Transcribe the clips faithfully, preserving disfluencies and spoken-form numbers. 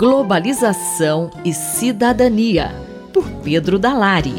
Globalização e Cidadania, por Pedro Dalari.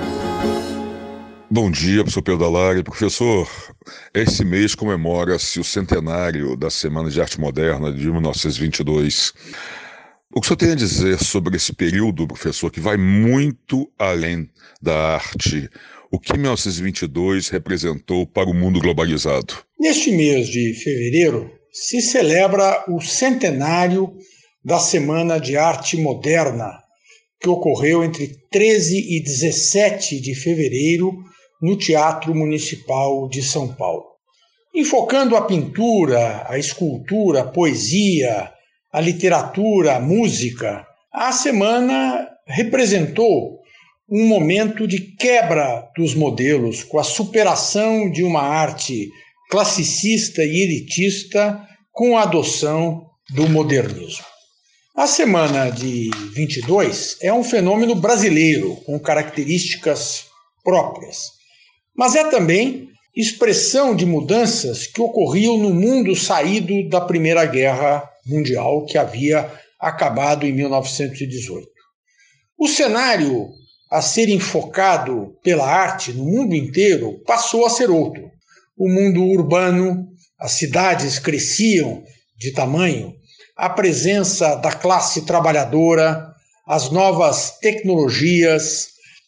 Bom dia, professor Pedro Dalari. Professor, esse mês comemora-se o centenário da Semana de Arte Moderna de mil novecentos e vinte e dois. O que o senhor tem a dizer sobre esse período, professor, que vai muito além da arte? O que mil novecentos e vinte e dois representou para o mundo globalizado? Neste mês de fevereiro se celebra o centenário da Semana de Arte Moderna, que ocorreu entre treze e dezessete de fevereiro no Teatro Municipal de São Paulo. Enfocando a pintura, a escultura, a poesia, a literatura, a música, a semana representou um momento de quebra dos modelos, com a superação de uma arte classicista e elitista com a adoção do modernismo. A Semana de vinte e dois é um fenômeno brasileiro, com características próprias, mas é também expressão de mudanças que ocorriam no mundo saído da Primeira Guerra Mundial, que havia acabado em mil novecentos e dezoito. O cenário a ser enfocado pela arte no mundo inteiro passou a ser outro. O mundo urbano, as cidades cresciam de tamanho, a presença da classe trabalhadora, as novas tecnologias,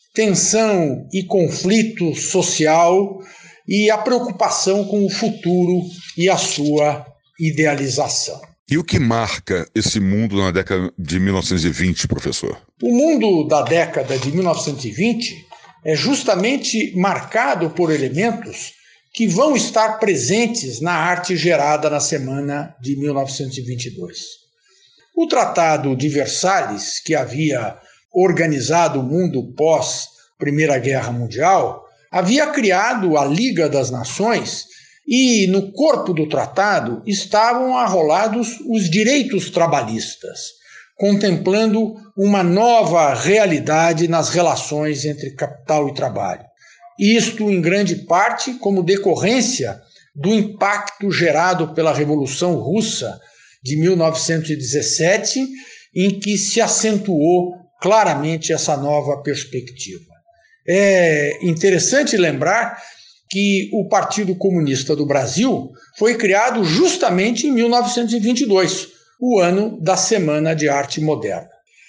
tensão e conflito social e a preocupação com o futuro e a sua idealização. E o que marca esse mundo na década de mil novecentos e vinte, professor? O mundo da década de mil novecentos e vinte é justamente marcado por elementos que vão estar presentes na arte gerada na semana de mil novecentos e vinte e dois. O Tratado de Versalhes, que havia organizado o mundo pós-Primeira Guerra Mundial, havia criado a Liga das Nações e no corpo do tratado estavam arrolados os direitos trabalhistas, contemplando uma nova realidade nas relações entre capital e trabalho. Isto, em grande parte, como decorrência do impacto gerado pela Revolução Russa de mil novecentos e dezessete, em que se acentuou claramente essa nova perspectiva. É interessante lembrar que o Partido Comunista do Brasil foi criado justamente em mil novecentos e vinte e dois, o ano da Semana de Arte Moderna.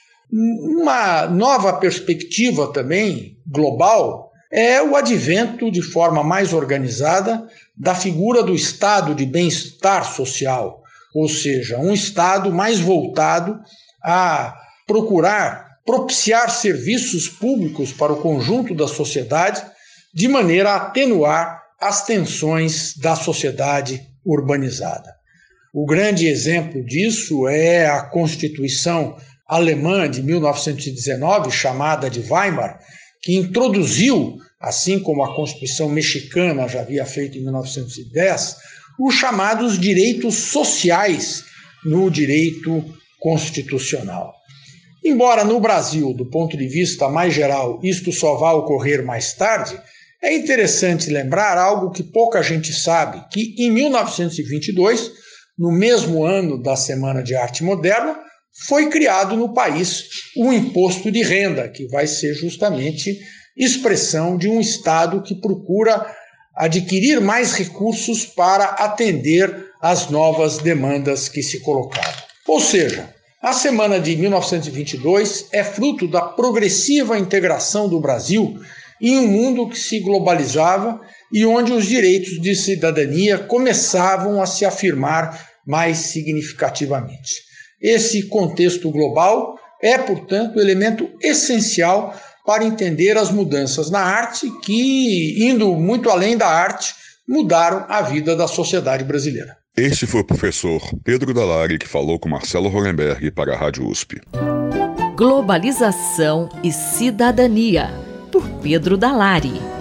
Uma nova perspectiva também global é o advento de forma mais organizada da figura do Estado de bem-estar social, ou seja, um Estado mais voltado a procurar propiciar serviços públicos para o conjunto da sociedade, de maneira a atenuar as tensões da sociedade urbanizada. O grande exemplo disso é a Constituição alemã de mil novecentos e dezenove, chamada de Weimar, que introduziu, assim como a Constituição mexicana já havia feito em mil novecentos e dez, os chamados direitos sociais no direito constitucional. Embora no Brasil, do ponto de vista mais geral, isto só vá ocorrer mais tarde, é interessante lembrar algo que pouca gente sabe, que em mil novecentos e vinte e dois, no mesmo ano da Semana de Arte Moderna, foi criado no país o imposto de renda, que vai ser justamente expressão de um Estado que procura adquirir mais recursos para atender às novas demandas que se colocaram. Ou seja, a Semana de mil novecentos e vinte e dois é fruto da progressiva integração do Brasil em um mundo que se globalizava e onde os direitos de cidadania começavam a se afirmar mais significativamente. Esse contexto global é, portanto, elemento essencial para entender as mudanças na arte que, indo muito além da arte, mudaram a vida da sociedade brasileira. Este foi o professor Pedro Dalari, que falou com Marcelo Hollenberg para a Rádio U S P. Globalização e Cidadania, por Pedro Dalari.